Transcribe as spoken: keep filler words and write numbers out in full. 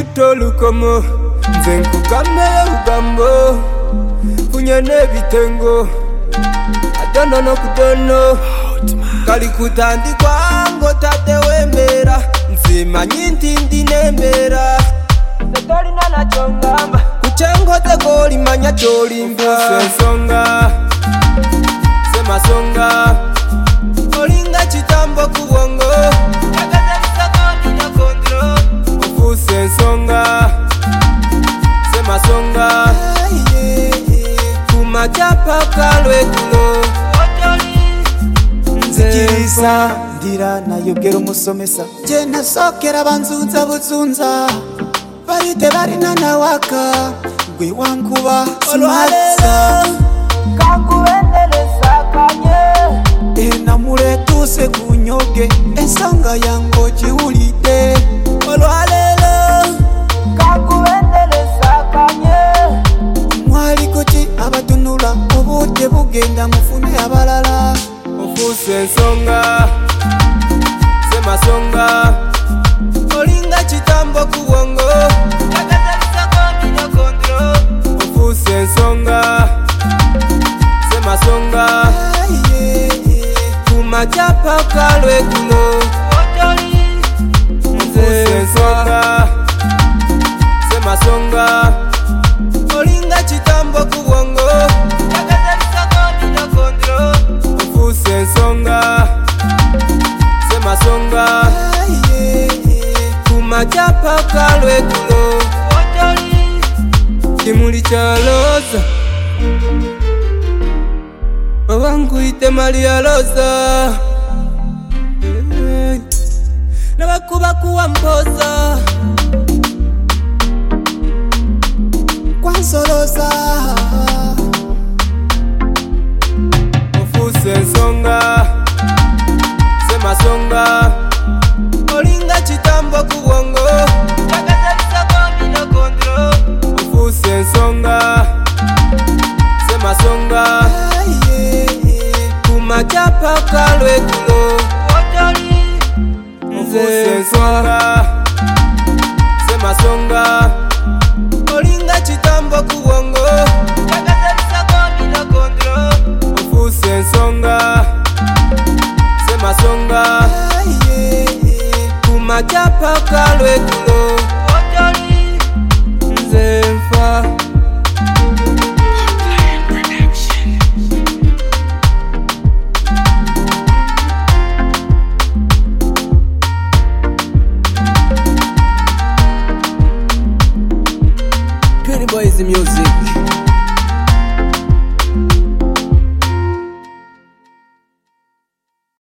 Lutolukomo nze nkukameye bugambo funye n'ebitengo adono n'okudono kali kutandikwa ng'otaddewo embeera nzimanyi nti ndina embeera tetolina nakyo ngamba ku kyenkoze gw'olimanya ky'olimba ensonga semasonga olinga kitambo ku bwongo ofuuse ensonga semasonga kumakyapaka lw'eggulo nzikiriza ndira nayogera omusomesa gye nasookera banzunza buzunza bali tebalina nawaka gwe wankuba simatsa kankuwendelesa kanye enamuletuuse kunyoge ensonga yange ogiwulidde olwaleero kankuwendelesa kanye mwaliko ki abatunula obudde bugenda mufune abalala ofuuse ensonga semasonga olinga kitambo ku bwongo ofuuse ensonga semasonga kumakyapaka lw'eggulo ofuuse ensonga semasonga olinga kitambo ku bwongo ofuuse ensonga semasonga kumakyapaka lw'eggulo kimuli kyaloza oba nkuyite Maria Rosa nabakuba kuwa mpoza kwansoloza ofuuse ensonga semasonga olinga kitambo ku bwongo ofuuse ensonga semasonga kumakyapaka lw'eggulo ofuuse ensonga semasonga olinga kitambo ku bwongo ofuuse ensonga semasonga kumakyapaka lw'eggulo nze nfa Pretty Boys Music.